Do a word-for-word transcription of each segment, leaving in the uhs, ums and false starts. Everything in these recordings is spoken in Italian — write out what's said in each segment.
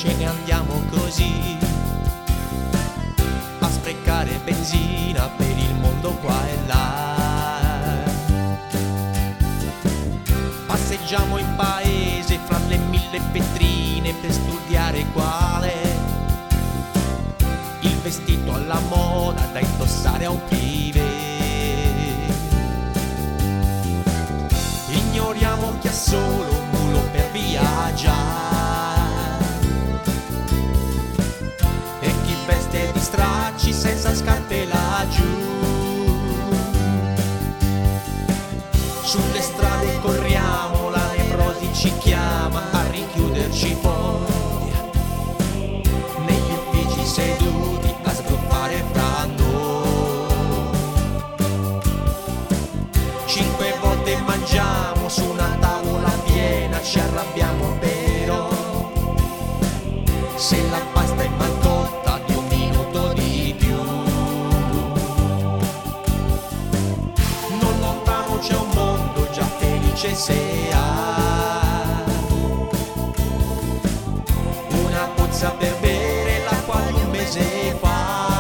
ce ne andiamo così a sprecare benzina per il mondo qua e là. Passeggiamo in paese fra le mille vetrine per studiare quale il vestito alla moda da indossare a un pive. Ignoriamo chi ha solo un mulo per viaggiare e chi veste di stracci senza scarpe laggiù. Sulle strade corriamo, la nevrosi ci chiama a richiuderci poi negli uffici seduti a sbruffare fra noi. Cinque volte mangiamo su una tavola piena, ci arrabbiamo però se la pasta è malcotta di un minuto di più. Non lontano c'è un mondo già felice se ha una pozza per bere l'acqua di un mese fa.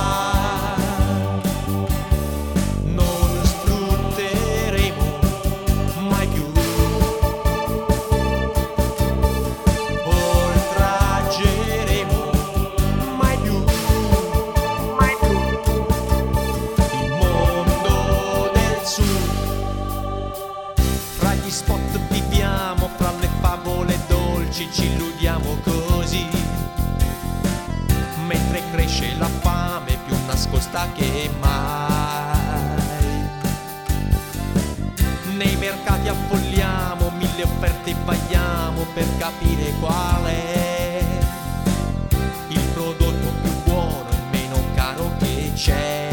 Non sfrutteremo mai più, oltraggeremo mai più, mai più il mondo del sud. Fra gli spot viviamo, fra le favole dolci ci illudiamo così, mentre cresce la fame più nascosta che mai. Nei mercati affolliamo, mille offerte vagliamo per capire qual è il prodotto più buono e meno caro che c'è.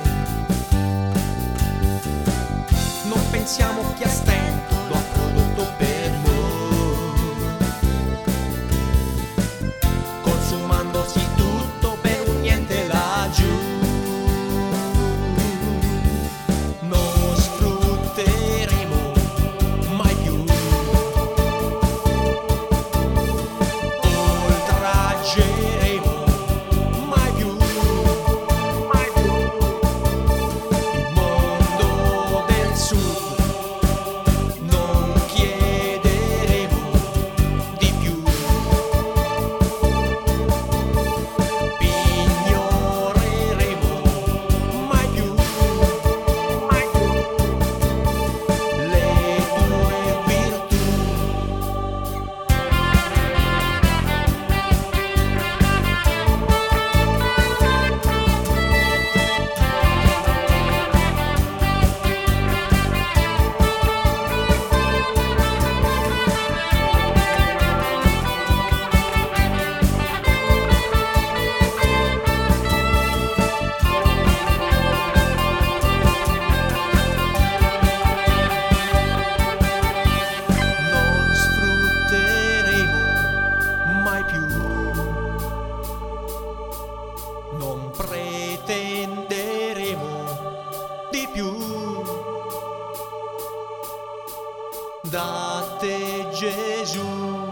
Non pensiamo chi a stento lo ha prodotto per noi, consumandosi tutto per un niente laggiù. Non sfrutteremo mai più, oltraggeremo mai più, mai più il mondo del sud. Non chiederemo di più, ignoreremo mai più, mai più le tue virtù. Non sfrutteremo mai più, non pretenderemo di più da te, Gesù.